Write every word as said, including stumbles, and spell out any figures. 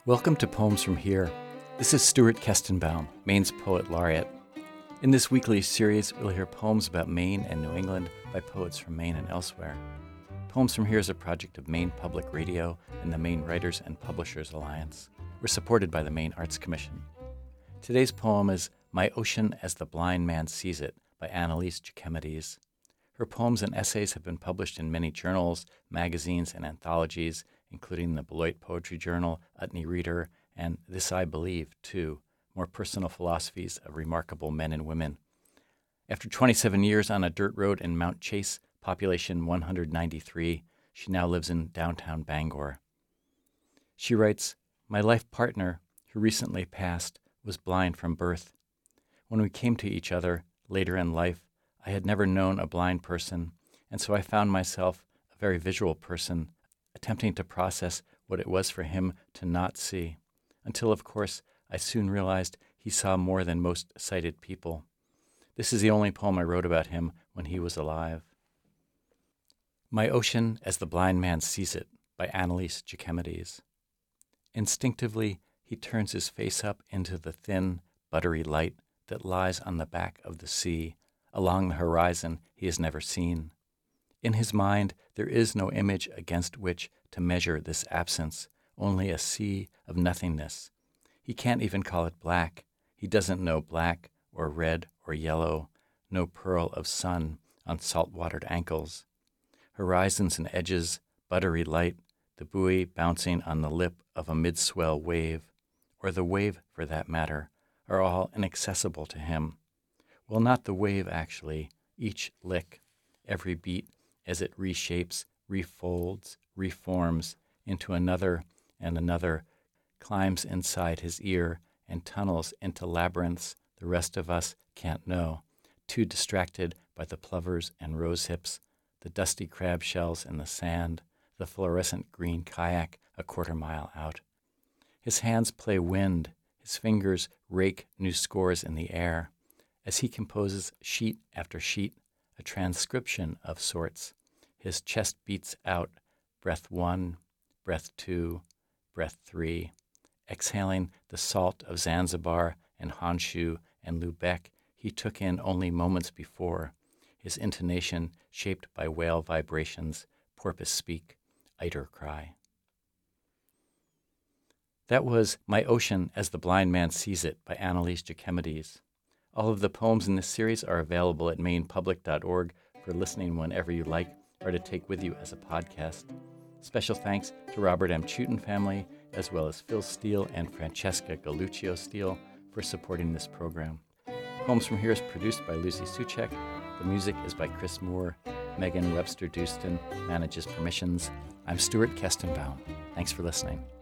Welcome to Poems from Here. This is Stuart Kestenbaum, Maine's Poet Laureate. In this weekly series, we'll hear poems about Maine and New England by poets from Maine and elsewhere. Poems from Here is a project of Maine Public Radio and the Maine Writers and Publishers Alliance. We're supported by the Maine Arts Commission. Today's poem is My Ocean as the Blind Man Sees It by Annalise Jachemides. Her poems and essays have been published in many journals, magazines, and anthologies, including the Beloit Poetry Journal, Utne Reader, and This I Believe, too, more personal philosophies of remarkable men and women. After twenty-seven years on a dirt road in Mount Chase, population one hundred ninety-three, she now lives in downtown Bangor. She writes, My life partner, who recently passed, was blind from birth. When we came to each other later in life, I had never known a blind person, and so I found myself a very visual person, attempting to process what it was for him to not see, until, of course, I soon realized he saw more than most sighted people. This is the only poem I wrote about him when he was alive. My Ocean as the Blind Man Sees It by Annalise Jachemides. Instinctively, he turns his face up into the thin, buttery light that lies on the back of the sea, along the horizon he has never seen. In his mind, there is no image against which to measure this absence, only a sea of nothingness. He can't even call it black. He doesn't know black or red or yellow, no pearl of sun on salt-watered ankles. Horizons and edges, buttery light, the buoy bouncing on the lip of a mid-swell wave, or the wave for that matter, are all inaccessible to him. Well, not the wave, actually, each lick, every beat as it reshapes, refolds, reforms into another and another, climbs inside his ear and tunnels into labyrinths the rest of us can't know, too distracted by the plovers and rosehips, the dusty crab shells in the sand, the fluorescent green kayak a quarter mile out. His hands play wind, his fingers rake new scores in the air, as he composes sheet after sheet, a transcription of sorts. His chest beats out, breath one, breath two, breath three, exhaling the salt of Zanzibar and Honshu and Lubeck he took in only moments before, his intonation shaped by whale vibrations, porpoise speak, eider cry. That was My Ocean as the Blind Man Sees It by Annalise Jachemides. All of the poems in this series are available at maine public dot org for listening whenever you like or to take with you as a podcast. Special thanks to Robert M. Chutin family, as well as Phil Steele and Francesca Galuccio Steele for supporting this program. Poems from Here is produced by Lucy Suchek. The music is by Chris Moore. Megan Webster Dustin manages permissions. I'm Stuart Kestenbaum. Thanks for listening.